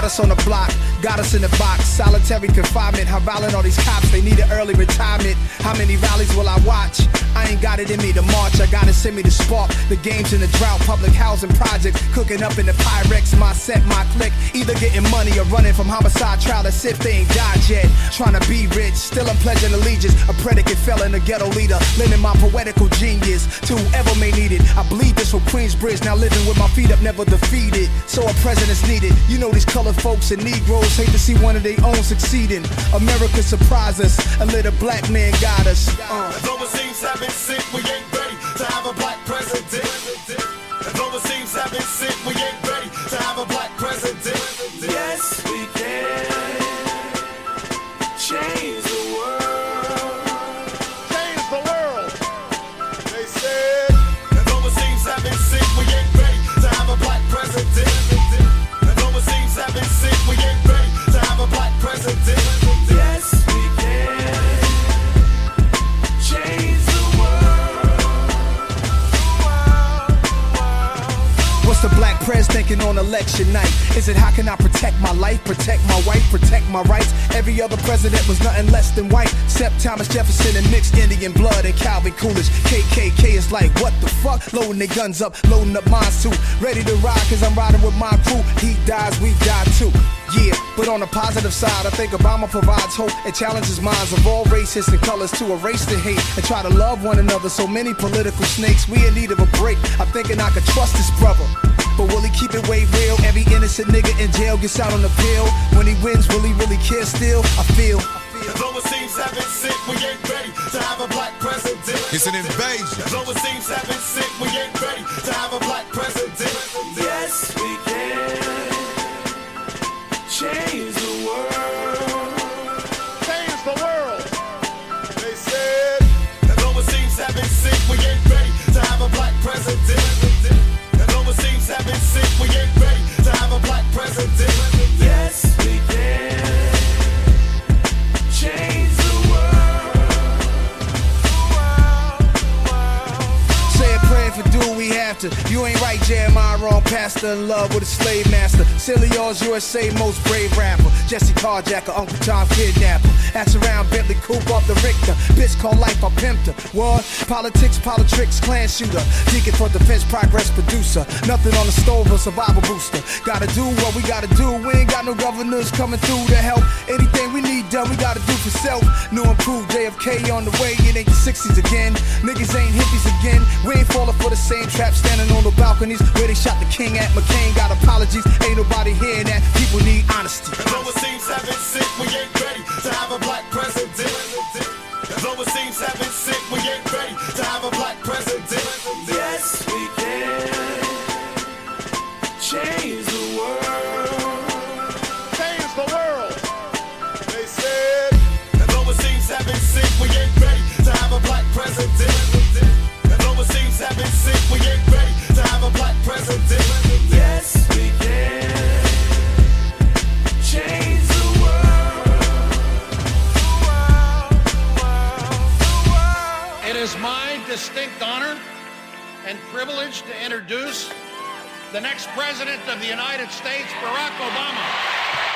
us on the block, got us in the box. Solitary confinement, how violent all these cops, they need an early retirement. How many rallies will I watch? I ain't got it in me to march, I gotta send me to spark. The game's in the drought, public housing projects, cooking up in the Pyrex, my set, my clique. Either getting money or running from homicide trial as if they ain't died yet. Trying to be rich, still I'm pledging allegiance. A predicate felon, a ghetto leader, lending my poetical genius to whoever may need it. I bleed this from Queensbridge, now living with my feet up, never defeated. So a president's needed. You know these colored folks and Negroes hate to see one of their own succeeding. America surprised us, a little black man got us. As overseas have been sick, we ain't ready to have a black president. As overseas have been sick, we ain't ready to have a black president. Yes, we can change the world. Change the world. They said. As overseas have been sick, we ain't ready to have a black president. As overseas have been sick, we ain't ready to have a black president. Yes, we can change the world. What's the black press thinking on election night? Is it how can I protect my life, protect my wife, protect my rights? Every other president was nothing less than white, except Thomas Jefferson and mixed Indian blood and Calvin Coolidge. KKK is like, what the fuck? Loading their guns up, loading up mine too. Ready to ride cause I'm riding with my crew. He dies, we die too. Yeah, but on the positive side, I think Obama provides hope and challenges minds of all races and colors to erase the hate and try to love one another. So many political snakes, we in need of a break. I'm thinking I could trust this brother, but will he keep it way real? Every innocent nigga in jail gets out on appeal. When he wins, will he really care still? I feel. As overseas have been sick, we ain't ready to have a black president. It's an invasion. As overseas have been sick, we ain't ready to have a black president. Yes, we can change the world. Change the world. They said. As overseas have been sick, we ain't ready to have a black president. As overseas have been sick, we ain't ready to have a black president. Yes, we can change the world. Say a prayer if it do, we have to. You ain't right, Jeremiah, wrong pastor, in love with a slave master. Silly Oz, USA, most brave rapper. Jesse Carjacker, Uncle Tom kidnapper. Ask around Bentley Coupe off the Richter. Bitch called life, I pimped her. What? Politics, politics, clan shooter. Deacon for defense, progress producer. Nothing on the stove, a survival booster. Gotta do what we gotta do. We ain't got no governors coming through to help. Anything we need done, we gotta do for self. New improved JFK on the way, it ain't the 60s again. Niggas ain't hippies again. We ain't falling for the same trap, standing on the balconies where they shot the king at. McCain got apologies, ain't nobody hearing that. People need honesty. As overseas have been sick, we ain't ready to have a black president. As overseas have been sick, we ain't ready to have a black president. Yes, we can change the world. Change the world. They said. As overseas have been sick, we ain't ready to have a black president. As overseas have been sick, we ain't ready to have a black president. Yes, we can change the world. It is my distinct honor and privilege to introduce the next President of the United States, Barack Obama.